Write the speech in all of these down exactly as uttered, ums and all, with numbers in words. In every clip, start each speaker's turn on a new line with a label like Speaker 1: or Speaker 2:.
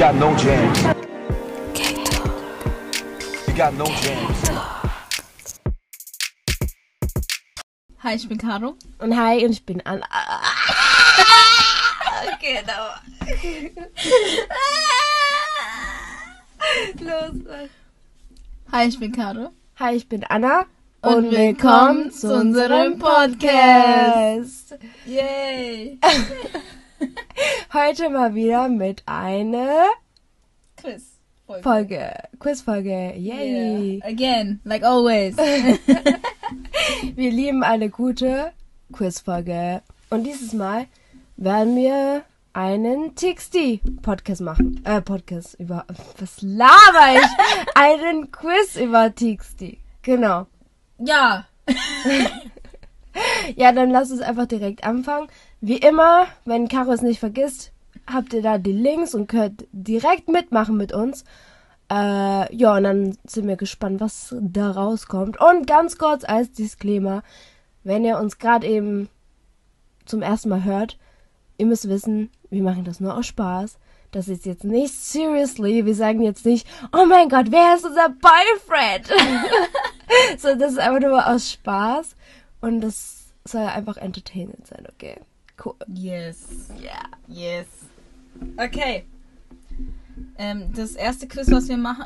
Speaker 1: got no jams. You got no jams.
Speaker 2: Hi, ich bin Caro.
Speaker 3: Und hi, und ich bin Anna.
Speaker 2: Genau. Los. Hi, ich bin Caro.
Speaker 3: Hi, ich bin Anna.
Speaker 2: Und,
Speaker 3: Und
Speaker 2: willkommen
Speaker 3: willkommen
Speaker 2: zu unserem Podcast. Yay.
Speaker 3: Heute mal wieder mit einer
Speaker 2: Quiz. Folge.
Speaker 3: Folge. Quizfolge. Yay.
Speaker 2: Yeah. Again, like always.
Speaker 3: Wir lieben eine gute Quizfolge. Und dieses Mal werden wir einen T X T-Podcast machen. Äh, Podcast über... Was laber ich? Einen Quiz über T X T. Genau.
Speaker 2: Ja.
Speaker 3: Ja, dann lass uns einfach direkt anfangen. Wie immer, wenn Caro es nicht vergisst, habt ihr da die Links und könnt direkt mitmachen mit uns. Äh, ja, und dann sind wir gespannt, was da rauskommt. Und ganz kurz als Disclaimer, wenn ihr uns gerade eben zum ersten Mal hört, ihr müsst wissen, wir machen das nur aus Spaß. Das ist jetzt nicht seriously. Wir sagen jetzt nicht, oh mein Gott, wer ist unser Boyfriend? So, das ist einfach nur aus Spaß. Und das soll einfach entertainend sein, okay? Cool.
Speaker 2: Yes.
Speaker 3: Yeah.
Speaker 2: Yes. Okay. Ähm, das erste Quiz, was wir machen...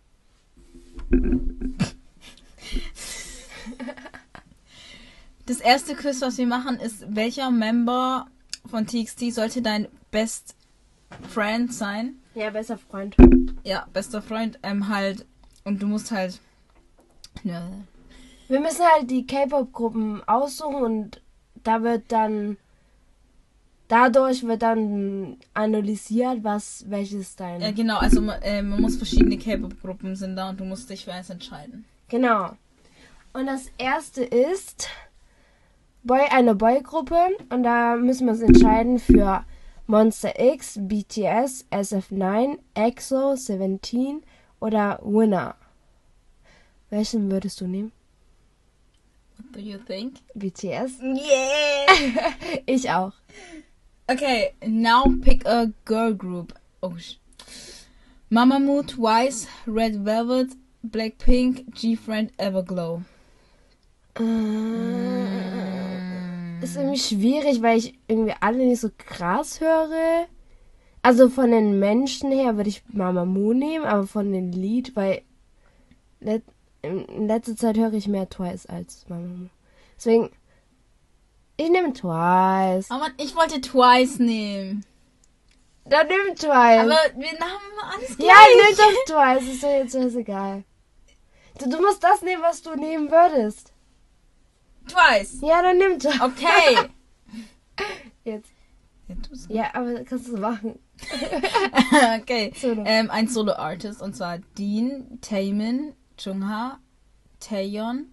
Speaker 2: Das erste Quiz, was wir machen, ist, welcher Member von T X T sollte dein Best Friend sein?
Speaker 3: Ja, bester Freund.
Speaker 2: Ja, bester Freund, ähm, halt, und du musst halt, ja,
Speaker 3: Wir müssen halt die K-Pop-Gruppen aussuchen und da wird dann, dadurch wird dann analysiert, was, welches dein...
Speaker 2: äh, genau, also, äh, man muss verschiedene K-Pop-Gruppen sind da und du musst dich für eins entscheiden.
Speaker 3: Genau. Und das erste ist Boy, eine Boygruppe und da müssen wir uns entscheiden für Monster X, B T S, S F neun, EXO, Seventeen oder Winner. Welchen würdest du nehmen?
Speaker 2: What do you think?
Speaker 3: B T S?
Speaker 2: Yeah!
Speaker 3: Ich auch.
Speaker 2: Okay, now pick a girl group. Oh, sh- Mamamoo, Twice, Red Velvet, Blackpink, G-Friend, Everglow.
Speaker 3: Ist irgendwie schwierig, weil ich irgendwie alle nicht so krass höre. Also von den Menschen her würde ich Mamamoo nehmen, aber von den Lied, weil let, in letzter Zeit höre ich mehr Twice als Mamamoo. Deswegen, ich nehme Twice.
Speaker 2: Oh Mann, ich wollte Twice nehmen.
Speaker 3: Dann nimm Twice.
Speaker 2: Aber wir haben alles gleich.
Speaker 3: ja, nimm doch Twice, ist doch jetzt scheißegal. Du, du musst das nehmen, was du nehmen würdest.
Speaker 2: Twice.
Speaker 3: Ja, dann nimm Twice.
Speaker 2: Okay.
Speaker 3: Jetzt.
Speaker 2: Ja, tu's.
Speaker 3: Ja, aber kannst du machen.
Speaker 2: Okay.
Speaker 3: Solo.
Speaker 2: Ähm, ein Solo-Artist und zwar Dean, Taemin, Jungha, Taeyeon,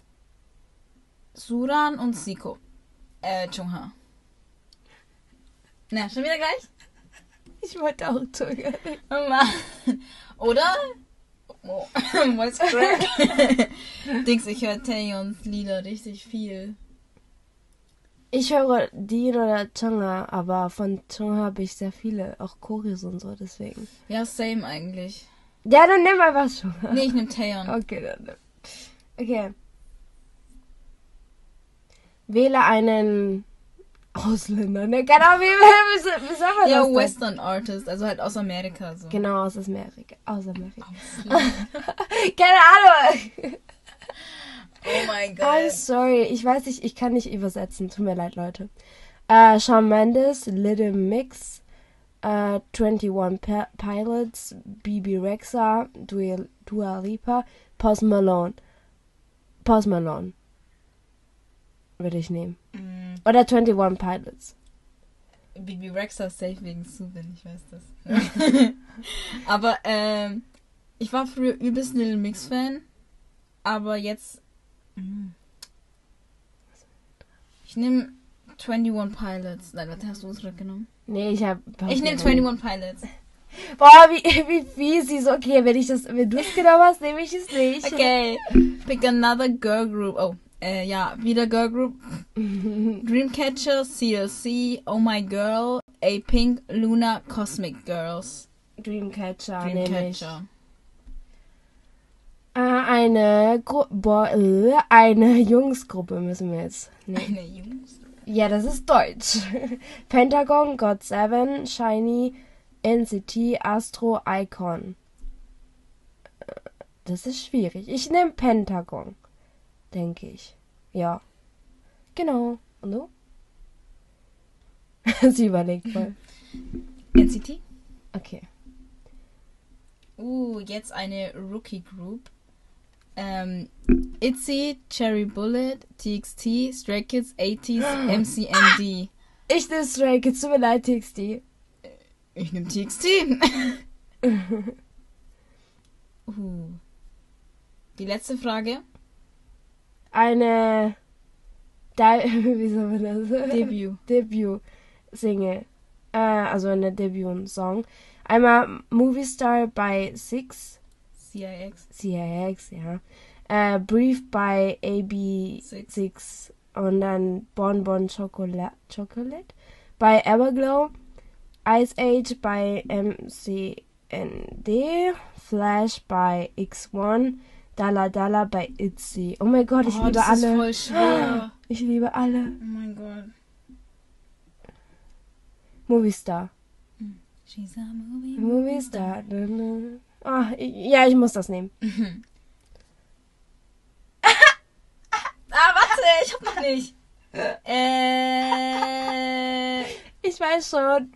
Speaker 2: Suran und Siko. Äh, Jungha. Na, schon wieder gleich?
Speaker 3: Ich wollte auch zögern.
Speaker 2: Oh Mann. Oder? Oh, was crack? Dings, ich höre Taeyons Lieder richtig viel.
Speaker 3: Ich höre Dean oder Chungha, aber von Chungha habe ich sehr viele, auch Choreos und so, deswegen.
Speaker 2: Ja, same eigentlich.
Speaker 3: Ja, dann nimm einfach Chungha.
Speaker 2: Nee, ich nehm Taeyeon.
Speaker 3: Okay, dann nimm. Okay. Wähle einen Ausländer, ne? Genau, wie, wie, wie, wie sagen wir
Speaker 2: Ja,
Speaker 3: das denn?
Speaker 2: Western Artist, also halt aus Amerika so.
Speaker 3: Genau, aus Amerika. Aus Amerika.
Speaker 2: Ausland.
Speaker 3: Keine Ahnung.
Speaker 2: Oh mein
Speaker 3: I'm
Speaker 2: Gott.
Speaker 3: sorry, ich weiß nicht, ich kann nicht übersetzen. Tut mir leid, Leute. Äh, Shawn Mendes, Little Mix, äh, twenty-one Pi- Pilots, B B Rexha, Dua, Dua Lipa, Post Malone. Post Malone. Würde ich nehmen.
Speaker 2: Mm,
Speaker 3: Oder twenty-one Pilots.
Speaker 2: B B Rexha safe wegen Subin, ich weiß das. Aber, ähm, ich war früher übelst Little Mix Fan, aber jetzt, mm. ich nehme twenty-one Pilots. Nein, warte, hast du es zurückgenommen?
Speaker 3: Nee, ich hab...
Speaker 2: Ich nehme twenty-one Pilots.
Speaker 3: Boah, wie, wie fies sie ist. Okay, wenn ich das, wenn du es genommen hast, nehme ich es nicht.
Speaker 2: Okay, pick another girl group. Oh, äh, ja, wieder Girl Group. Dreamcatcher, C L C, Oh My Girl, A-Pink, Luna, Cosmic Girls.
Speaker 3: Dreamcatcher, nämlich.
Speaker 2: Dreamcatcher.
Speaker 3: Äh, eine Gru Bo äh, eine Jungsgruppe müssen wir jetzt. Nee.
Speaker 2: Eine Jungs.
Speaker 3: Ja, das ist Deutsch. Pentagon, God Seven, Shiny, N C T, Astro, Icon. Äh, Das ist schwierig. Ich nehme Pentagon, denke ich. Ja. Genau. Und du? Sie überlegt voll.
Speaker 2: N C T?
Speaker 3: Okay.
Speaker 2: Uh, jetzt eine Rookie Group. Ähm, Itzy, Cherry Bullet, T X T, Stray Kids, eighties, M C N D.
Speaker 3: Ich nehme Stray Kids, tut mir leid, T X T.
Speaker 2: Ich nehme T X T. uh. Die letzte Frage.
Speaker 3: Eine Di- wie soll man das?
Speaker 2: Debüt.
Speaker 3: Debüt-Single. Äh, also eine Debüt-Song. Einmal Movie Star bei Six.
Speaker 2: C I X.
Speaker 3: C I X, ja. Äh, Brief bei A B
Speaker 2: Six.
Speaker 3: six. Und dann Bon Bon Chocolate, Chocolate bei Everglow. Ice Age bei M C N D. Flash bei X eins. Dalla Dalla bei Itzy. Oh mein Gott, ich
Speaker 2: Oh,
Speaker 3: liebe
Speaker 2: das
Speaker 3: alle.
Speaker 2: ist voll schwer.
Speaker 3: Ich liebe alle.
Speaker 2: Oh mein Gott.
Speaker 3: Movie Star.
Speaker 2: She's a movie.
Speaker 3: Movie Star. Ah, ja, ich muss das nehmen.
Speaker 2: Ah, warte, ich hab noch nicht. Äh.
Speaker 3: Ich weiß schon.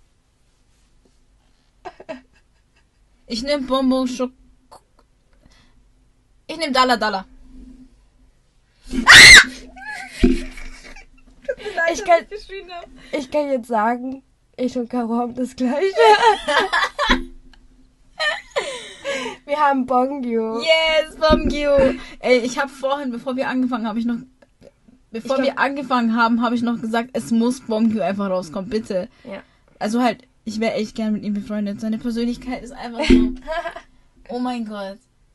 Speaker 2: Ich nehm Bonbon Schok. Ich nehm Dalla Dalla.
Speaker 3: Ich kann, ich kann jetzt sagen, ich und Caro haben das gleiche. Wir haben Bongyu.
Speaker 2: Yes, Bongyu. Ey, ich habe vorhin, bevor wir angefangen haben, habe ich noch, bevor
Speaker 3: Ich glaub-
Speaker 2: wir angefangen haben, habe ich noch gesagt, es muss Bongyu einfach rauskommen, bitte.
Speaker 3: Ja.
Speaker 2: Also halt, ich wäre echt gern mit ihm befreundet. Seine Persönlichkeit ist einfach so. Oh mein Gott.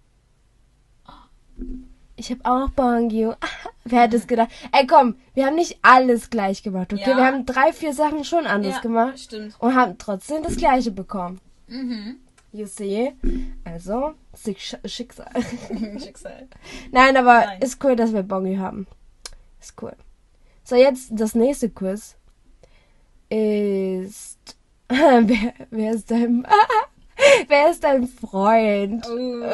Speaker 3: Ich habe auch Bongyu. Wer hätte es gedacht? Ey, komm, wir haben nicht alles gleich gemacht, okay?
Speaker 2: Ja.
Speaker 3: Wir haben drei, vier Sachen schon anders
Speaker 2: Ja,
Speaker 3: gemacht
Speaker 2: stimmt.
Speaker 3: und haben trotzdem das gleiche bekommen.
Speaker 2: Mhm.
Speaker 3: You see? Also, Schick- Schicksal.
Speaker 2: Schicksal.
Speaker 3: Nein, aber
Speaker 2: Nein.
Speaker 3: ist cool, dass wir Bongyu haben. Ist cool. So, jetzt das nächste Quiz ist... wer, wer ist dein... wer ist dein Freund?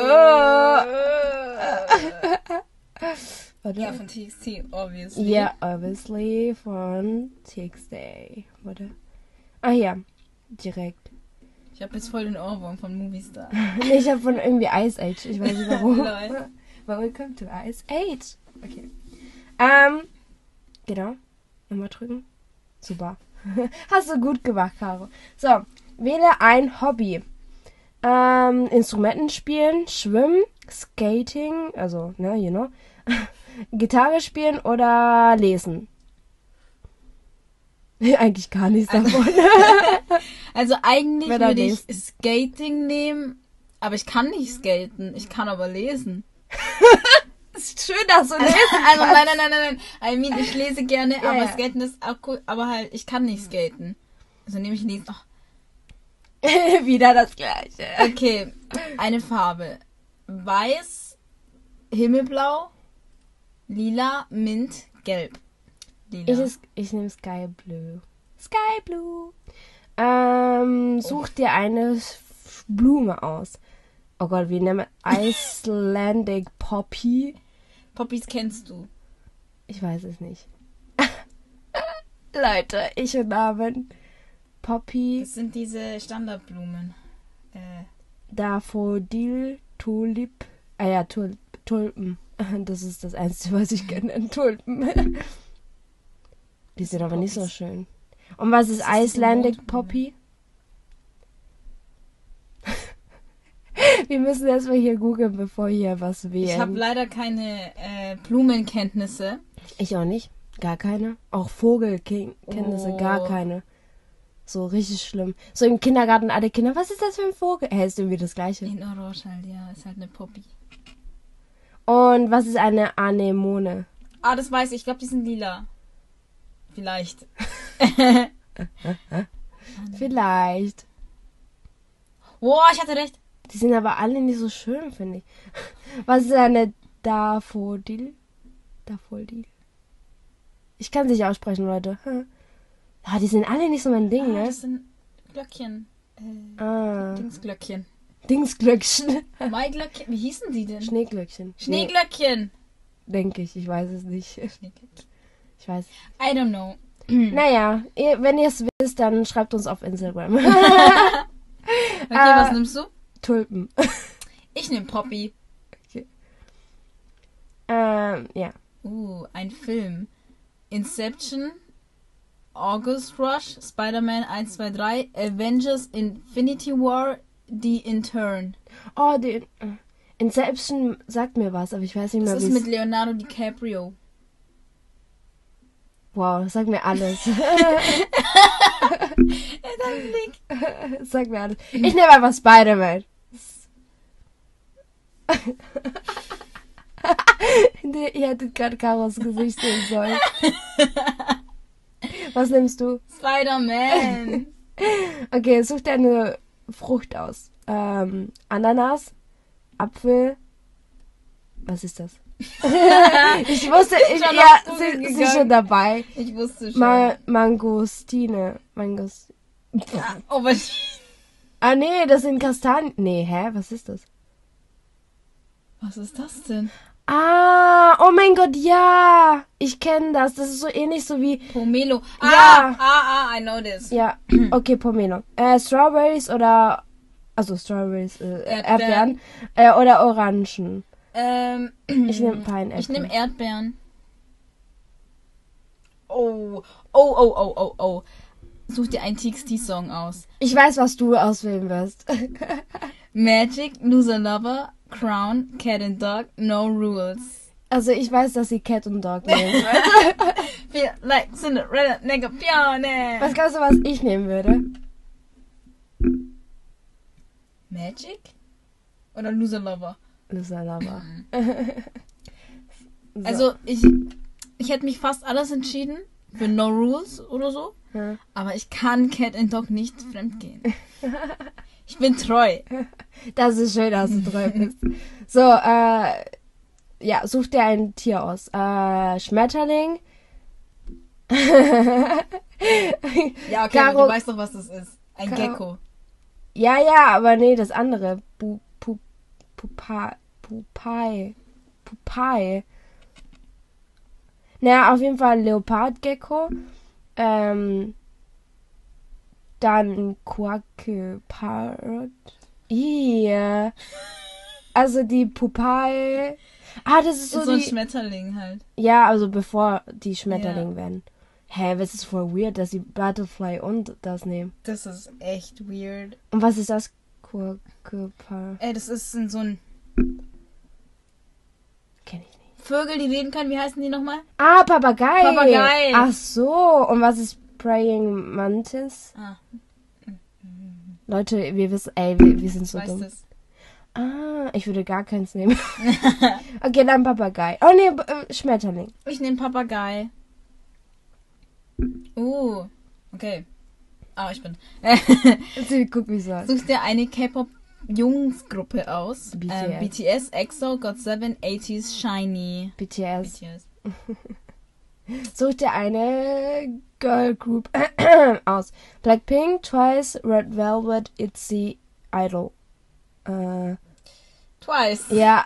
Speaker 3: Warte.
Speaker 2: Ja, von T X T, obviously.
Speaker 3: Ja, obviously von T X T. Warte. Ah ja, direkt.
Speaker 2: Ich habe jetzt voll den Ohrwurm von Moviestar.
Speaker 3: Nee, ich habe von irgendwie Ice Age. Ich weiß nicht warum.
Speaker 2: Lol.
Speaker 3: Welcome to Ice Age. Okay. Ähm, genau. Nochmal drücken. Super. Hast du gut gemacht, Caro. So, wähle ein Hobby. Ähm, Instrumenten spielen, schwimmen, Skating, also, ne, you know. Gitarre spielen oder lesen. Eigentlich gar nichts davon.
Speaker 2: Also eigentlich
Speaker 3: Wer da
Speaker 2: würde ich
Speaker 3: liest.
Speaker 2: Skating nehmen, aber ich kann nicht skaten. Ich kann aber lesen.
Speaker 3: Ist schön, dass du lesen
Speaker 2: Also nein, nein, nein, nein, nein. I mean, ich lese gerne,
Speaker 3: Ja,
Speaker 2: aber
Speaker 3: ja.
Speaker 2: Skaten ist auch cool. Aber halt, ich kann nicht skaten. Also nehme ich Lesen. Ach,
Speaker 3: Wieder das Gleiche.
Speaker 2: okay, eine Farbe. Weiß, Himmelblau, lila, Mint, gelb. Lila.
Speaker 3: Ich, ist, ich nehme Sky Blue. Sky Blue. Ähm, such dir eine F- Blume aus. Oh Gott, wie nennen wir Icelandic Poppy?
Speaker 2: Poppies kennst du.
Speaker 3: Ich weiß es nicht. Leute, ich und Namen. Poppy,
Speaker 2: Das sind diese Standardblumen. Äh,
Speaker 3: Daffodil, Tulip. Ah ja, Tul Tulpen. Das ist das Einzige, was ich kenne. Tulpen. Die sind aber nicht so
Speaker 2: Poppies.
Speaker 3: schön. Und was ist
Speaker 2: Das ist diese
Speaker 3: Icelandic
Speaker 2: Mondblume.
Speaker 3: Poppy? Wir müssen erstmal hier googeln, bevor hier was wählen.
Speaker 2: ich habe leider keine äh, Blumenkenntnisse.
Speaker 3: Ich auch nicht. Gar keine. Auch Vogelkenntnisse,
Speaker 2: Oh.
Speaker 3: gar keine. So richtig schlimm. So im Kindergarten alle Kinder, was ist das für ein Vogel? Hä, ist irgendwie das Gleiche.
Speaker 2: In Orange halt, ja, ist halt eine Poppy.
Speaker 3: Und was ist eine Anemone?
Speaker 2: Ah, das weiß ich. Ich glaube, die sind lila. Vielleicht.
Speaker 3: Vielleicht.
Speaker 2: Boah, ich hatte recht.
Speaker 3: Die sind aber alle nicht so schön, finde ich. Was ist eine Daffodil? Daffodil. Ich kann es nicht aussprechen, Leute. Ah, die sind alle nicht so mein Ding,
Speaker 2: Ah,
Speaker 3: ne?
Speaker 2: das sind Glöckchen. Äh,
Speaker 3: Ah.
Speaker 2: Dingsglöckchen.
Speaker 3: Dingsglöckchen.
Speaker 2: Maiglöckchen. Wie hießen die denn?
Speaker 3: Schneeglöckchen.
Speaker 2: Schneeglöckchen.
Speaker 3: Nee, denke ich, ich weiß es nicht.
Speaker 2: Schneeglöckchen.
Speaker 3: Ich weiß.
Speaker 2: I don't know.
Speaker 3: Naja, ihr, wenn ihr es wisst, dann schreibt uns auf Instagram.
Speaker 2: Okay,
Speaker 3: Äh,
Speaker 2: was nimmst du?
Speaker 3: Tulpen.
Speaker 2: Ich nehme Poppy.
Speaker 3: ähm, ja.
Speaker 2: Uh, ein Film. Inception, August Rush, Spider-Man eins, zwei, drei, Avengers Infinity War, The Intern.
Speaker 3: Oh, die äh, Inception sagt mir was, aber ich weiß nicht mehr,
Speaker 2: Das
Speaker 3: wie
Speaker 2: ist
Speaker 3: es...
Speaker 2: mit Leonardo DiCaprio.
Speaker 3: Wow, das sagt mir alles.
Speaker 2: Dein Blick.
Speaker 3: Das sagt mir alles. Ich nehme einfach Spider-Man. Nee, ihr hättet gerade Karos Gesicht sehen sollen. Was nimmst du?
Speaker 2: Spider-Man.
Speaker 3: Okay, such dir eine Frucht aus. Ähm, Ananas, Apfel. Was ist das? Ich wusste, ich,
Speaker 2: schon
Speaker 3: ja,
Speaker 2: auf Google
Speaker 3: sie, sie ist
Speaker 2: gegangen.
Speaker 3: schon dabei.
Speaker 2: Ich wusste schon.
Speaker 3: Ma Mangostine. Mangos.
Speaker 2: Ah, oh, was?
Speaker 3: Ah, nee, das sind Kastanien. Nee, hä? Was ist das?
Speaker 2: Was ist das denn?
Speaker 3: Ah, oh mein Gott, ja. Ich kenne das. Das ist so ähnlich so wie...
Speaker 2: Pomelo. Ah,
Speaker 3: Ja.
Speaker 2: ah, ah, I know this.
Speaker 3: Ja, okay, Pomelo. Äh, Strawberries oder... Also Strawberries, äh,
Speaker 2: Erdbeeren.
Speaker 3: Erdbeeren. Äh, oder Orangen.
Speaker 2: Ähm,
Speaker 3: Ich nehme Pineapple.
Speaker 2: ich nehme Erdbeeren. Oh, oh, oh, oh, oh, oh. Such dir einen T X T-Song aus.
Speaker 3: Ich weiß, was du auswählen wirst.
Speaker 2: Magic, Loser Lover, Crown, Cat and Dog, No Rules.
Speaker 3: Also ich weiß, dass sie Cat und Dog nehmen.
Speaker 2: Feel like Cinderella, nigga, pione.
Speaker 3: Was glaubst du, was ich nehmen würde?
Speaker 2: Magic? Oder Loser Lover?
Speaker 3: Loser Lover. So.
Speaker 2: Also, ich, ich hätte mich fast alles entschieden für No Rules oder so.
Speaker 3: Ja.
Speaker 2: Aber ich kann Cat and Dog nicht fremdgehen. Ich bin treu.
Speaker 3: Das ist schön, dass du treu bist. So, äh, ja, such dir ein Tier aus. Äh, Schmetterling.
Speaker 2: Ja, okay,
Speaker 3: Caro-
Speaker 2: aber du weißt doch, was das ist. Ein
Speaker 3: Caro-
Speaker 2: Gecko.
Speaker 3: Ja, ja, aber nee, das andere. Bu, pu, pupa, pupai. Pupai. Naja, auf jeden Fall Leopardgecko. Ähm, dann Quackle Parrot. Yeah. Also die Pupai. Ah, das ist so,
Speaker 2: Ist so ein
Speaker 3: die...
Speaker 2: Schmetterling halt.
Speaker 3: Ja, also bevor die Schmetterling
Speaker 2: Ja.
Speaker 3: werden. Hä, das ist voll weird, dass sie Butterfly und das nehmen.
Speaker 2: Das ist echt weird.
Speaker 3: Und was ist das? Quackle Parrot.
Speaker 2: Ey, das ist so ein
Speaker 3: Kenn ich nicht.
Speaker 2: Vögel, die reden können. Wie heißen die nochmal?
Speaker 3: Ah, Papagei.
Speaker 2: Papagei.
Speaker 3: Ach so. Und was ist Praying Mantis?
Speaker 2: Ah,
Speaker 3: Leute, wir wissen, ey, wir, wir sind
Speaker 2: ich
Speaker 3: so
Speaker 2: weiß
Speaker 3: dumm.
Speaker 2: das.
Speaker 3: Ah, ich würde gar keins nehmen. Okay, dann Papagei. Oh nee, B- äh, Schmetterling.
Speaker 2: Ich nehme Papagei. Uh, okay. Ah, ich bin.
Speaker 3: Sie guck mich so an.
Speaker 2: Such dir eine K-Pop-Jungsgruppe aus.
Speaker 3: B T S.
Speaker 2: Ähm, B T S, EXO, got seven, eighties, Shiny.
Speaker 3: B T S.
Speaker 2: B T S.
Speaker 3: Such dir eine Girl Group aus. Blackpink, Twice, Red Velvet, ITZY, Idol. Äh,
Speaker 2: Twice.
Speaker 3: ja.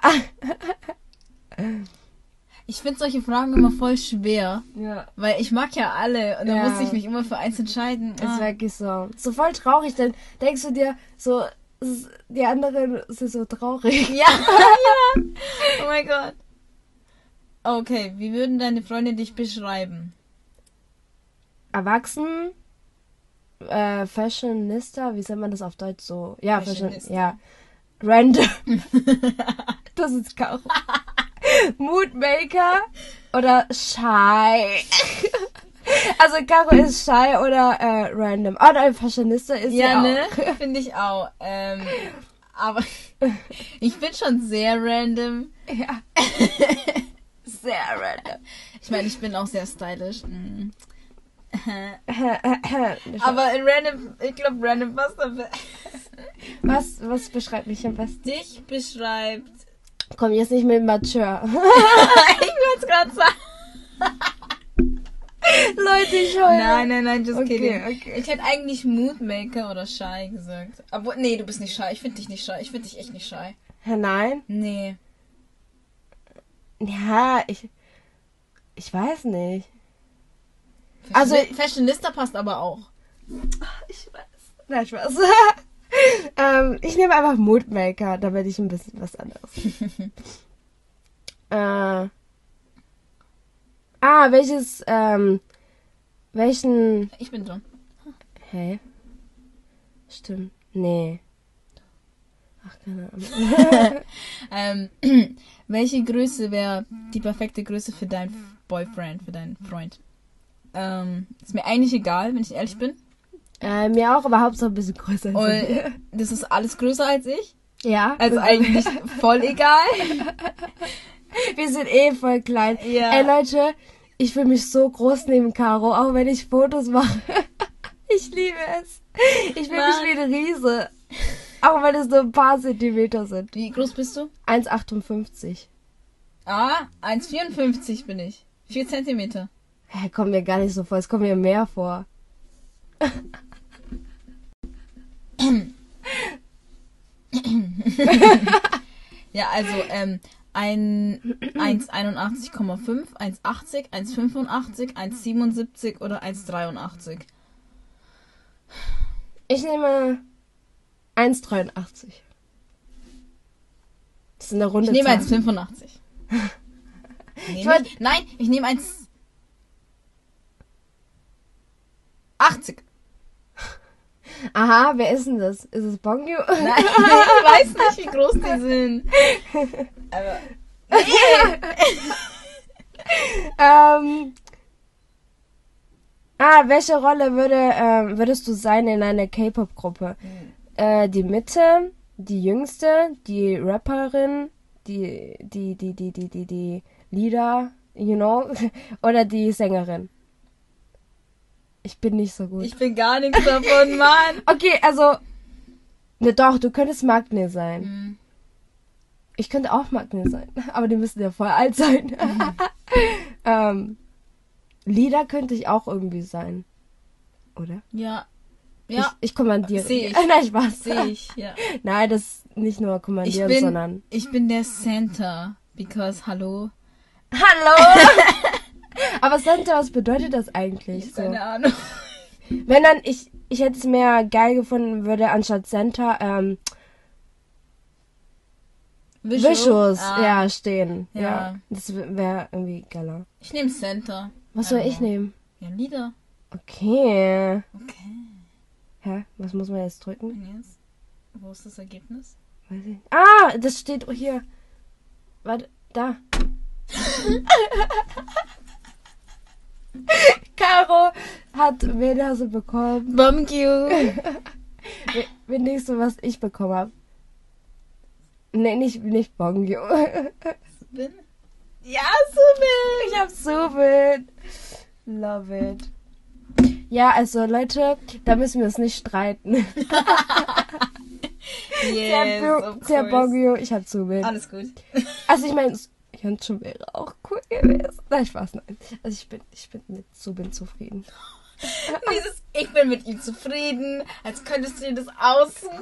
Speaker 2: Ich finde solche Fragen immer voll schwer,
Speaker 3: Ja.
Speaker 2: weil ich mag ja alle und dann
Speaker 3: Ja.
Speaker 2: muss ich mich immer für eins entscheiden.
Speaker 3: Ist
Speaker 2: Ah.
Speaker 3: wirklich so. So voll traurig, dann denkst du dir so, s- die anderen sind so traurig.
Speaker 2: Ja, ja. Oh mein Gott. Okay, wie würden deine Freunde dich beschreiben?
Speaker 3: Erwachsen, äh, Fashionista, wie nennt man das auf Deutsch so? Ja, Fashion,
Speaker 2: Fashionista.
Speaker 3: ja. Random. Das ist Caro. Moodmaker oder shy. Also Caro ist shy oder äh, random. Oder Fashionista ist
Speaker 2: Ja,
Speaker 3: ja
Speaker 2: ne?
Speaker 3: auch.
Speaker 2: Finde ich auch. Ähm, aber ich bin schon sehr random.
Speaker 3: Ja. Sehr random.
Speaker 2: Ich meine, ich bin auch sehr stylisch. Mm.
Speaker 3: Aber
Speaker 2: Aber in random, ich glaube, random passt am besten.
Speaker 3: Was, was beschreibt mich am besten?
Speaker 2: Dich beschreibt...
Speaker 3: Komm jetzt nicht mit mature.
Speaker 2: ich wollte es gerade sagen.
Speaker 3: Leute, ich heule.
Speaker 2: Nein, nein, nein, just
Speaker 3: Okay,
Speaker 2: kidding.
Speaker 3: okay.
Speaker 2: Ich hätte eigentlich Moodmaker oder shy gesagt. Aber nee, du bist nicht shy. Ich finde dich nicht shy. Ich finde dich echt nicht shy.
Speaker 3: Hä, nein?
Speaker 2: Nee.
Speaker 3: Ja, ich... Ich weiß nicht.
Speaker 2: Also,
Speaker 3: Also-
Speaker 2: Fashionista passt aber auch.
Speaker 3: Ich weiß. Nein, Spaß. ähm, ich nehme einfach Moodmaker, damit ich ein bisschen was anderes. äh... Ah, welches, ähm... Welchen...
Speaker 2: Ich bin dran.
Speaker 3: Hä? Stimmt. Nee. Ach, keine Ahnung.
Speaker 2: Ähm, welche Größe wäre die perfekte Größe für deinen Boyfriend, für deinen Freund? Ähm, ist mir eigentlich egal, wenn ich ehrlich bin.
Speaker 3: äh, mir auch, aber Hauptsache ein bisschen größer. als
Speaker 2: Und
Speaker 3: ich.
Speaker 2: das ist alles größer als ich.
Speaker 3: Ja.
Speaker 2: Also eigentlich voll egal.
Speaker 3: Wir sind eh voll klein.
Speaker 2: Ja.
Speaker 3: Ey, Leute, ich fühle mich so groß neben Caro, auch wenn ich Fotos mache. Ich liebe es. Ich fühle mich
Speaker 2: Mann.
Speaker 3: wie ein Riese. Auch wenn es nur ein paar Zentimeter sind.
Speaker 2: Wie groß bist du?
Speaker 3: eins Komma achtundfünfzig.
Speaker 2: Ah, eins Komma vierundfünfzig bin ich. vier Zentimeter.
Speaker 3: Hä, kommt mir gar nicht so vor. Es kommt mir mehr vor.
Speaker 2: Ja, also ähm, ein eins Komma einundachtzig Komma fünf, eins Komma achtzig, eins Komma fünfundachtzig, eins Komma siebenundsiebzig oder eins Komma dreiundachtzig.
Speaker 3: Ich nehme eins Komma dreiundachtzig. Das ist eine runde
Speaker 2: Ich nehme
Speaker 3: Zahl.
Speaker 2: eins Komma fünfundachtzig. Nehme
Speaker 3: wollt-
Speaker 2: ich? Nein, ich nehme eins Komma achtzig.
Speaker 3: Aha, wer ist denn das? Ist es Bongyu?
Speaker 2: Nein, ich weiß nicht, wie groß die sind. Aber
Speaker 3: ähm. Ah, welche Rolle würde, ähm, würdest du sein in einer K-Pop-Gruppe? Äh, die Mitte, die Jüngste, die Rapperin, die, die, die, die, die, die, die Leader, you know, oder die Sängerin? Ich bin nicht so gut.
Speaker 2: ich bin gar nichts davon, Mann.
Speaker 3: Okay, also, ne doch, du könntest Magne sein.
Speaker 2: Hm.
Speaker 3: Ich könnte auch Magne sein, aber die müssen ja voll alt sein. ähm, Lieder könnte ich auch irgendwie sein. Oder?
Speaker 2: Ja. Ja,
Speaker 3: Ich, ich kommandiere.
Speaker 2: Seh ich.
Speaker 3: Nein, Spaß.
Speaker 2: sehe ich, ja.
Speaker 3: Nein, das ist nicht nur
Speaker 2: Ich
Speaker 3: kommandieren,
Speaker 2: bin,
Speaker 3: sondern...
Speaker 2: ich bin der Center, because, hallo?
Speaker 3: Hallo! Aber Santa, was bedeutet das eigentlich? So?
Speaker 2: Keine Ahnung.
Speaker 3: Wenn dann, ich, ich hätte es mehr geil gefunden, würde anstatt Santa, ähm, Visuals,
Speaker 2: Ah,
Speaker 3: ja, stehen. Ja.
Speaker 2: Ja.
Speaker 3: Das wäre irgendwie geiler.
Speaker 2: Ich nehme Center.
Speaker 3: Was soll
Speaker 2: Also,
Speaker 3: ich nehmen?
Speaker 2: Ja, Lieder.
Speaker 3: Okay.
Speaker 2: Okay.
Speaker 3: Hä? Was muss man jetzt drücken?
Speaker 2: Und jetzt? Wo ist das Ergebnis?
Speaker 3: Weiß ich. Ah, das steht hier. Warte, da. Caro hat Mehlhase bekommen.
Speaker 2: Barbecue.
Speaker 3: Wenn nicht so, was ich bekommen habe. Nee, nicht, nicht Bongyo.
Speaker 2: Bin? Ja, super.
Speaker 3: Ich hab Subin. Love it. Ja, also Leute, da müssen wir uns nicht streiten.
Speaker 2: Yes,
Speaker 3: Sehr,
Speaker 2: of
Speaker 3: sehr
Speaker 2: course.
Speaker 3: Bongyo, ich hab Subin.
Speaker 2: Alles gut.
Speaker 3: Also ich meine, Hyunchun wäre auch cool gewesen. Nein, Spaß, nein. Also ich bin, ich bin mit Subin zufrieden.
Speaker 2: Dieses, ich bin mit ihm zufrieden, als könntest du dir das aussuchen.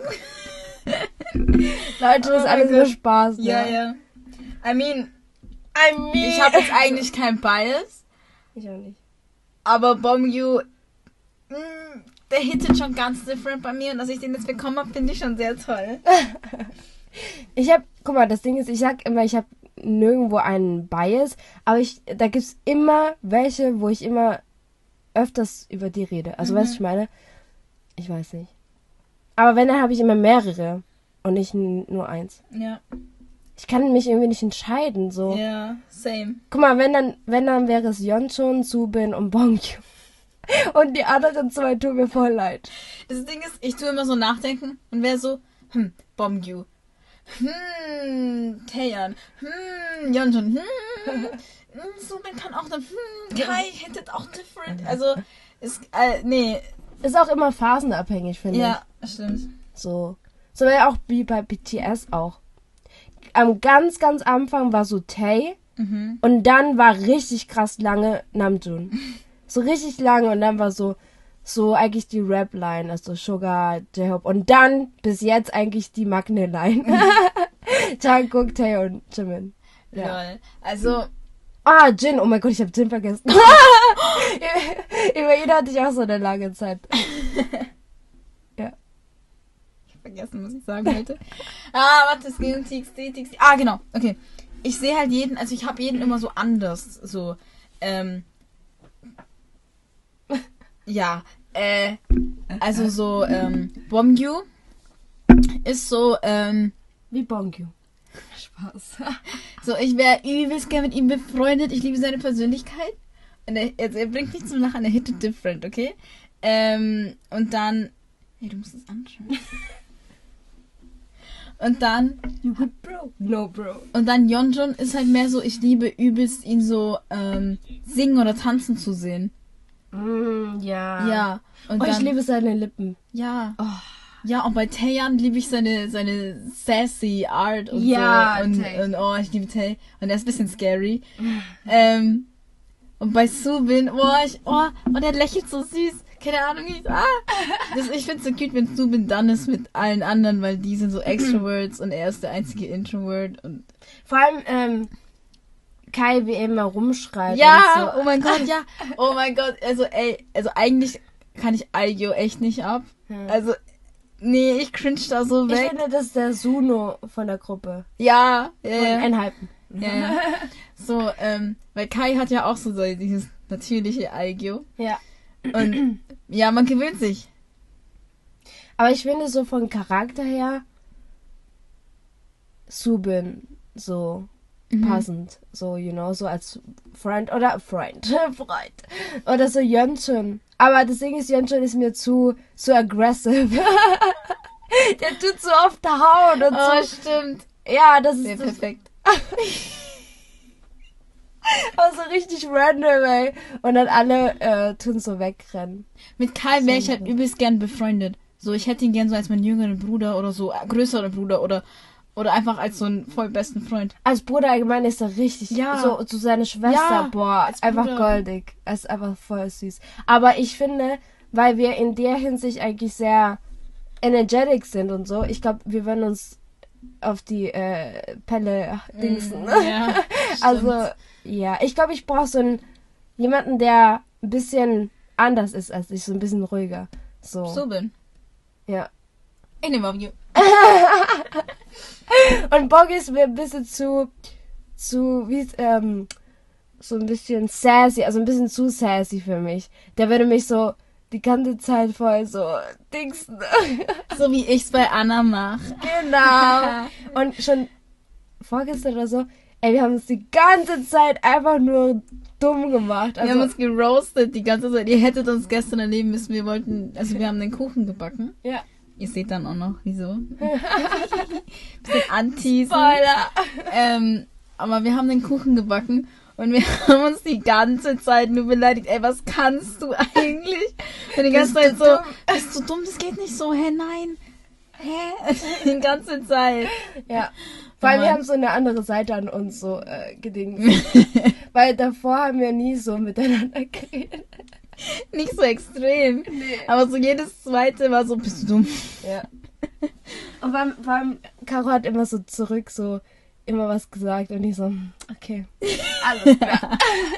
Speaker 3: Leute, das ist
Speaker 2: Oh
Speaker 3: alles
Speaker 2: mein
Speaker 3: nur
Speaker 2: Gott.
Speaker 3: Spaß. Ne?
Speaker 2: Ja, ja. I mean,
Speaker 3: I mean.
Speaker 2: ich habe jetzt eigentlich kein Bias,
Speaker 3: Ich auch nicht.
Speaker 2: aber Bongyu, mm, der hittet schon ganz different bei mir und dass ich den jetzt bekommen habe, finde ich schon sehr toll.
Speaker 3: Ich hab, guck mal, das Ding ist, ich sag immer, ich habe nirgendwo einen Bias, aber ich, da gibt's immer welche, wo ich immer öfters über die rede. Also,
Speaker 2: Mhm.
Speaker 3: weißt du, ich meine? Ich weiß nicht. Aber wenn, dann habe ich immer mehrere und nicht n- nur eins.
Speaker 2: Ja,
Speaker 3: Ich kann mich irgendwie nicht entscheiden, so.
Speaker 2: ja, same.
Speaker 3: Guck mal, wenn dann, wenn dann wäre es Yeonchun, Subin und Bongyu. Und die anderen zwei tun mir voll leid.
Speaker 2: Das Ding ist, ich tue immer so nachdenken und wäre so, hm, Bongyu, hm, Taeyeon, hm, Yeonjun, hm, hm, Subin kann auch dann, hm, Kai hittet auch different. Also, ist, äh, nee,
Speaker 3: Ist auch immer phasenabhängig, finde
Speaker 2: ja, stimmt.
Speaker 3: ich. So. So war ja auch wie bei B T S auch. Am ganz, ganz Anfang war so Tae
Speaker 2: Mhm.
Speaker 3: und dann war richtig krass lange Namjoon. So richtig lange und dann war so, so eigentlich die Rap-Line, also Sugar, J-Hope und dann bis jetzt eigentlich die Magne-Line. Jungkook, Tae und Jimin. Ja.
Speaker 2: Lol. Also,
Speaker 3: Ah, Jin, oh mein Gott, ich habe Jin vergessen. Über ihn hatte ich auch so eine lange Zeit. Ja.
Speaker 2: vergessen, was ich sagen wollte. Ah, warte, es ging um T X T, T X T. Ah, genau, okay. Ich sehe halt jeden, also ich habe jeden immer so anders, so, ähm, ja, äh, also so, ähm, Bomgyu ist so, ähm,
Speaker 3: Wie Bongyu. Spaß.
Speaker 2: so, ich wäre übelst gerne mit ihm befreundet, ich liebe seine Persönlichkeit. Und er, also er bringt mich zum Lachen, er hittet different, okay? Ähm, und dann, hey, du musst es anschauen. Und dann,
Speaker 3: You good bro? No bro.
Speaker 2: und dann Yeonjun ist halt mehr so, ich liebe übelst ihn so, ähm, singen oder tanzen zu sehen.
Speaker 3: Mm, ja.
Speaker 2: Ja. Und
Speaker 3: Oh,
Speaker 2: dann,
Speaker 3: ich liebe seine Lippen.
Speaker 2: ja.
Speaker 3: Oh.
Speaker 2: Ja, und bei Taeyeon liebe ich seine, seine sassy Art und
Speaker 3: Ja,
Speaker 2: so. Und,
Speaker 3: Tae.
Speaker 2: und oh, ich liebe Tae. Und er ist ein bisschen scary. ähm, und bei Subin, oh, ich, oh, und er lächelt so süß. Keine Ahnung, ich, ah. Das, ich find's so cute, wenn Subin dann ist mit allen anderen, weil die sind so Extroverts und er ist der einzige Introvert und.
Speaker 3: Vor allem, ähm, Kai, wie er immer rumschreit.
Speaker 2: Ja,
Speaker 3: und so.
Speaker 2: oh mein Gott, ja. Oh mein Gott, also ey, also eigentlich kann ich Aigyo echt nicht ab.
Speaker 3: Hm.
Speaker 2: Also, nee, ich cringe da so
Speaker 3: Ich
Speaker 2: weg.
Speaker 3: finde, das ist der Suno von der Gruppe.
Speaker 2: Ja, ja,
Speaker 3: Von
Speaker 2: ja.
Speaker 3: Einhalten.
Speaker 2: ja, ja. So, ähm, weil Kai hat ja auch so, so dieses natürliche Aigyo.
Speaker 3: Ja.
Speaker 2: Und ja, man gewöhnt sich.
Speaker 3: Aber ich finde so von Charakter her Subin so
Speaker 2: Mhm.
Speaker 3: passend. So, you know, so als Freund oder Freund. Freund. Oder so Yeonjun. Aber das Ding ist, Yeonjun ist mir zu, zu aggressive. Der tut so oft hauen und
Speaker 2: Oh,
Speaker 3: so.
Speaker 2: stimmt.
Speaker 3: Ja, das ist
Speaker 2: Sehr
Speaker 3: das,
Speaker 2: perfekt.
Speaker 3: aber so richtig random, ey. Und dann alle äh, tun so wegrennen.
Speaker 2: Mit Kai wäre ich halt übelst gern befreundet. So, ich hätte ihn gern so als meinen jüngeren Bruder oder so, äh, größeren Bruder oder oder einfach als so einen voll besten Freund.
Speaker 3: Als Bruder allgemein ist er richtig,
Speaker 2: Ja.
Speaker 3: so zu seiner Schwester,
Speaker 2: Ja,
Speaker 3: boah,
Speaker 2: als
Speaker 3: einfach
Speaker 2: Bruder.
Speaker 3: goldig. Er ist einfach voll süß. Aber ich finde, weil wir in der Hinsicht eigentlich sehr energetic sind und so, ich glaube, wir werden uns auf die äh, Pelle dingsen.
Speaker 2: Mm, ja,
Speaker 3: Also, ja, ich glaube, ich brauche so einen, jemanden, der ein bisschen anders ist als ich, so ein bisschen ruhiger. So,
Speaker 2: Subin.
Speaker 3: ja.
Speaker 2: Ich nehme auf you.
Speaker 3: Und Boggy ist mir ein bisschen zu, zu, wie, ähm, so ein bisschen sassy, also ein bisschen zu sassy für mich. Der würde mich so die ganze Zeit voll so dingsen.
Speaker 2: So wie ich's bei Anna mache.
Speaker 3: Genau. Und schon vorgestern oder so, ey, wir haben uns die ganze Zeit einfach nur dumm gemacht.
Speaker 2: Wir haben
Speaker 3: Also,
Speaker 2: uns geroastet die ganze Zeit. Ihr hättet uns gestern erleben müssen. Wir wollten, also wir haben den Kuchen gebacken.
Speaker 3: ja.
Speaker 2: Ihr seht dann auch noch, wieso. Bisschen anteasen.
Speaker 3: Spoiler.
Speaker 2: Ähm, aber wir haben den Kuchen gebacken und wir haben uns die ganze Zeit nur beleidigt. Ey, was kannst du eigentlich? Und die ganze
Speaker 3: Bist
Speaker 2: Zeit
Speaker 3: du
Speaker 2: so,
Speaker 3: dumm?
Speaker 2: bist du dumm? Das geht nicht so. Hä, nein. Hä? Die ganze Zeit.
Speaker 3: Ja. Vor allem,
Speaker 2: Oh
Speaker 3: wir
Speaker 2: Mann.
Speaker 3: haben so eine andere Seite an uns so äh, gedingt. Weil davor haben wir nie so miteinander geredet.
Speaker 2: Nicht so extrem. Aber so jedes zweite war so, bist du dumm?
Speaker 3: Ja. Und vor allem, vor allem, Caro hat immer so zurück so immer was gesagt und ich so, hm, okay, alles klar.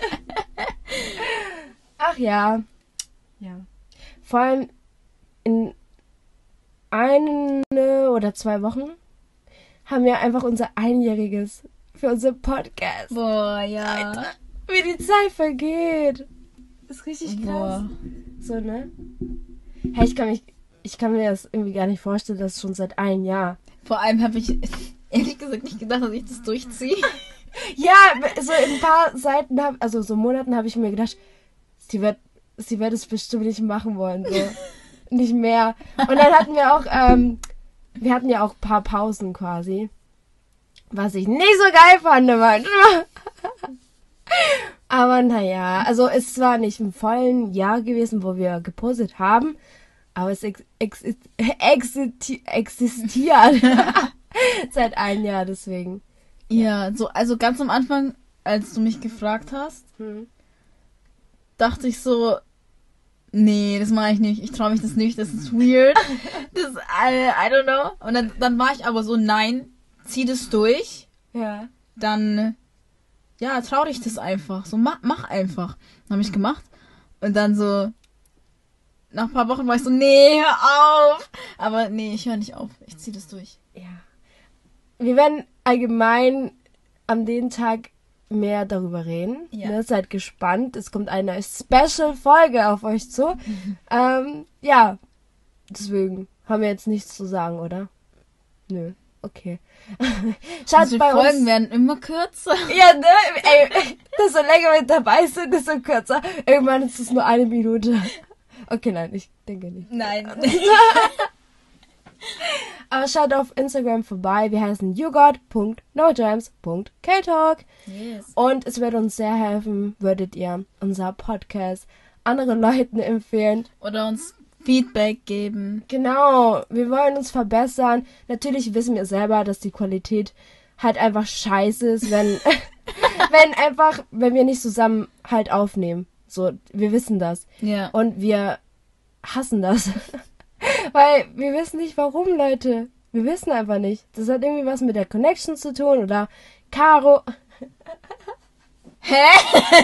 Speaker 3: Ach ja. Ja. Vor allem in eine oder zwei Wochen haben wir einfach unser Einjähriges für unser Podcast.
Speaker 2: Boah, ja.
Speaker 3: Wie die Zeit vergeht. Ist richtig krass.
Speaker 2: Boah.
Speaker 3: So, ne? Hey, ich kann mich, ich kann mir das irgendwie gar nicht vorstellen, dass schon seit einem Jahr.
Speaker 2: Vor allem habe ich ehrlich gesagt nicht gedacht, dass ich das durchziehe.
Speaker 3: Ja, so in ein paar Seiten, hab, also so Monaten habe ich mir gedacht, sie wird, sie wird es bestimmt nicht machen wollen, so. Nicht mehr. Und dann hatten wir auch, ähm, wir hatten ja auch ein paar Pausen quasi. Was ich nicht so geil fand manchmal. Aber naja, also es war nicht im vollen Jahr gewesen, wo wir gepostet haben. Aber es ex ex existi existiert seit einem Jahr, deswegen.
Speaker 2: Ja, so, also ganz am Anfang, als du mich gefragt hast,
Speaker 3: Hm.
Speaker 2: dachte ich so, nee, das mache ich nicht. Ich traue mich das nicht. Das ist weird. Das, I, I don't know. Und dann, dann war ich aber so, nein, zieh das durch.
Speaker 3: Ja.
Speaker 2: Dann, ja, trau dich das einfach. So, mach, mach einfach. Dann habe ich gemacht. Und dann so, nach ein paar Wochen war ich so, nee, hör auf. Aber nee, ich höre nicht auf. Ich zieh das durch.
Speaker 3: Ja. Wir werden allgemein an den Tag mehr darüber reden.
Speaker 2: Ja.
Speaker 3: Ne, seid gespannt. Es kommt eine Special-Folge auf euch zu.
Speaker 2: Mhm.
Speaker 3: Ähm, ja. Deswegen haben wir jetzt nichts zu sagen, oder? Nö. Okay. Schaut
Speaker 2: Also die
Speaker 3: bei
Speaker 2: Folgen
Speaker 3: uns.
Speaker 2: werden immer kürzer.
Speaker 3: Ja, ne? Ey, desto länger wir dabei sind, desto kürzer. Irgendwann ist es nur eine Minute. Okay, nein, ich denke nicht.
Speaker 2: Nein.
Speaker 3: Aber schaut auf Instagram vorbei. Wir heißen yougot punkt nojams punkt ktalk.
Speaker 2: Yes.
Speaker 3: Und es würde uns sehr helfen, würdet ihr unser Podcast anderen Leuten empfehlen.
Speaker 2: Oder uns Feedback geben.
Speaker 3: Genau, wir wollen uns verbessern. Natürlich wissen wir selber, dass die Qualität halt einfach scheiße ist, wenn, wenn einfach, wenn wir nicht zusammen halt aufnehmen. So, wir wissen das.
Speaker 2: Ja.
Speaker 3: Und wir hassen das. Weil wir wissen nicht, warum, Leute. Wir wissen einfach nicht. Das hat irgendwie was mit der Connection zu tun oder Caro.
Speaker 2: Hä?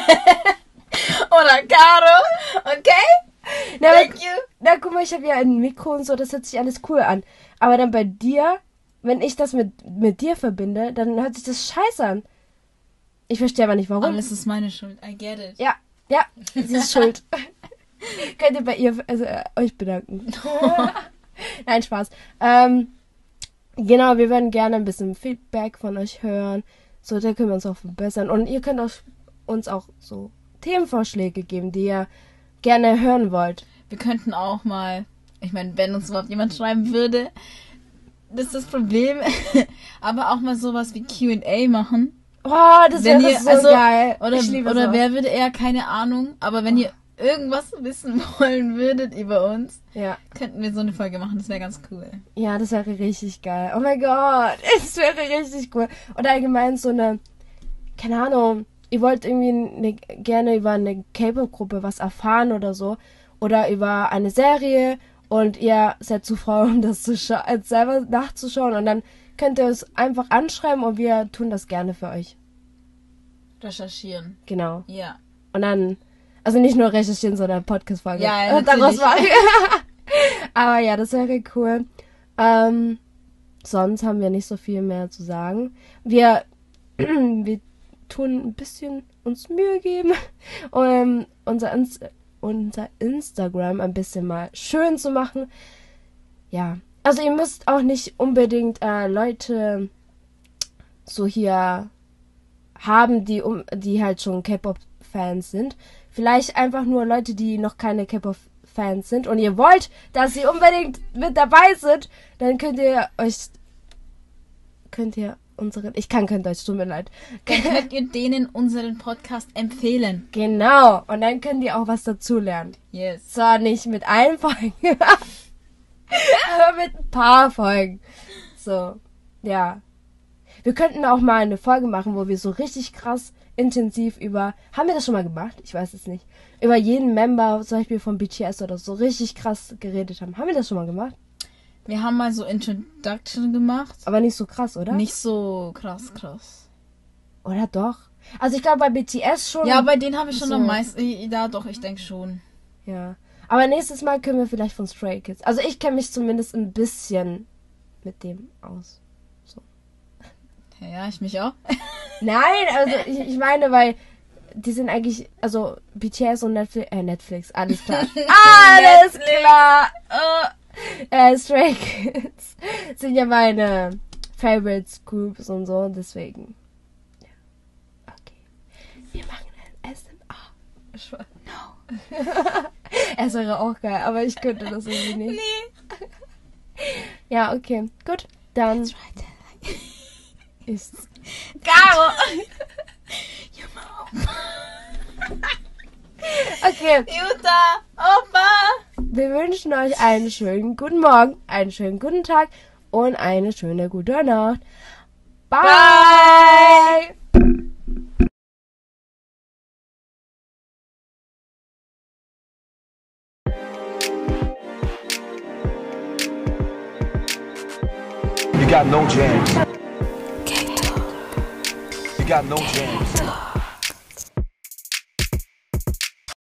Speaker 2: Oder Caro? Okay?
Speaker 3: Na,
Speaker 2: Thank you.
Speaker 3: na, guck mal, ich habe ja ein Mikro und so, das hört sich alles cool an. Aber dann bei dir, wenn ich das mit, mit dir verbinde, dann hört sich das scheiße an. Ich verstehe aber nicht, warum.
Speaker 2: Alles ist meine Schuld. I get it.
Speaker 3: Ja, ja, sie ist schuld. Könnt ihr bei ihr also, äh, euch bedanken. Nein, Spaß. Ähm, genau, wir würden gerne ein bisschen Feedback von euch hören. So, da können wir uns auch verbessern. Und ihr könnt auch, uns auch so Themenvorschläge geben, die ihr gerne hören wollt.
Speaker 2: Wir könnten auch mal, ich meine, wenn uns überhaupt jemand schreiben würde, das ist das Problem, aber auch mal sowas wie Q and A machen.
Speaker 3: Oh, das
Speaker 2: Wenn
Speaker 3: wäre
Speaker 2: ihr,
Speaker 3: so
Speaker 2: also,
Speaker 3: geil.
Speaker 2: Oder,
Speaker 3: Ich liebe
Speaker 2: oder
Speaker 3: sowas.
Speaker 2: wer würde eher, keine Ahnung, aber wenn ihr irgendwas wissen wollen würdet über uns,
Speaker 3: Ja.
Speaker 2: könnten wir so eine Folge machen, das wäre ganz cool.
Speaker 3: Ja, das wäre richtig geil. Oh mein Gott, es wäre richtig cool. Oder allgemein so eine, keine Ahnung, ihr wollt irgendwie eine, gerne über eine K-Pop-Gruppe was erfahren oder so. Oder über eine Serie und ihr seid zu faul, um das zu scha- äh, selber nachzuschauen. Und dann könnt ihr es einfach anschreiben und wir tun das gerne für euch.
Speaker 2: Recherchieren.
Speaker 3: Genau.
Speaker 2: Ja.
Speaker 3: Und dann, also nicht nur recherchieren, sondern Podcast-Folge.
Speaker 2: Ja, ja,
Speaker 3: äh, daraus
Speaker 2: natürlich.
Speaker 3: machen. Aber ja, das wäre cool. Ähm, sonst haben wir nicht so viel mehr zu sagen. Wir, wir tun ein bisschen uns Mühe geben, um unser, Ins- unser Instagram ein bisschen mal schön zu machen. Ja, also ihr müsst auch nicht unbedingt äh, Leute so hier haben, die um, die halt schon K-Pop-Fans sind. Vielleicht einfach nur Leute, die noch keine K-Pop-Fans sind und ihr wollt, dass sie unbedingt mit dabei sind, dann könnt ihr euch könnt ihr unseren ich kann kein Deutsch, tut mir leid.
Speaker 2: Dann könnt ihr denen unseren Podcast empfehlen.
Speaker 3: Genau, und dann könnt ihr auch was dazulernen.
Speaker 2: Yes.
Speaker 3: Zwar nicht mit allen Folgen, aber mit ein paar Folgen. So, ja. Wir könnten auch mal eine Folge machen, wo wir so richtig krass intensiv über... Haben wir das schon mal gemacht? Ich weiß es nicht. Über jeden Member, zum Beispiel von B T S oder so, richtig krass geredet haben. Haben wir das schon mal gemacht?
Speaker 2: Wir haben mal so Introduction gemacht.
Speaker 3: Aber nicht so krass, oder?
Speaker 2: Nicht so krass, krass.
Speaker 3: Oder doch? Also ich glaube bei B T S schon.
Speaker 2: Ja, bei denen habe ich schon
Speaker 3: so.
Speaker 2: am meisten... Ja, doch, ich denke schon.
Speaker 3: Ja. Aber nächstes Mal können wir vielleicht von Stray Kids. Also ich kenne mich zumindest ein bisschen mit dem aus.
Speaker 2: Ja, ja, ich mich auch.
Speaker 3: Nein, also ich, ich meine, weil die sind eigentlich, also B T S und Netflix, äh, Netflix, alles klar. Alles klar! Oh. Äh, Stray Kids sind ja meine Favorites Groups und so, deswegen. Ja. Okay. Wir machen ein S M R. No. Es wäre auch geil, aber ich könnte das irgendwie nicht.
Speaker 2: Nee.
Speaker 3: Ja, okay. Gut, dann ist
Speaker 2: Caro!
Speaker 3: okay.
Speaker 2: Jutta! Opa!
Speaker 3: Wir wünschen euch einen schönen guten Morgen, einen schönen guten Tag und eine schöne gute Nacht. Bye!
Speaker 1: You got no jams. You got no jams.